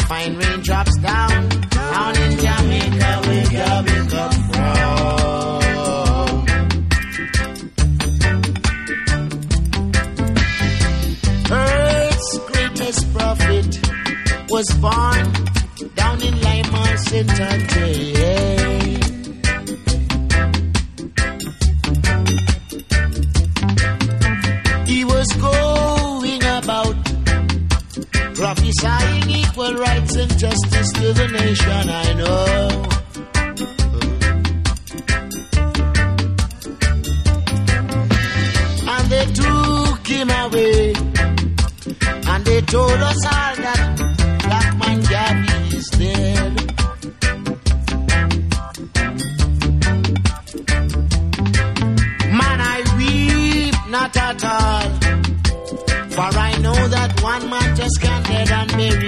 fine rain drops down, down in Jamaica where Gabby come from. Earth's greatest prophet was born down in Lima, St. Andre. He was going about prophesying equal rights and justice to the nation, I know. And they took him away, and they told us all that Black man Gabby is dead. Man, I weep not at all, for I know that one man just can't dead and bury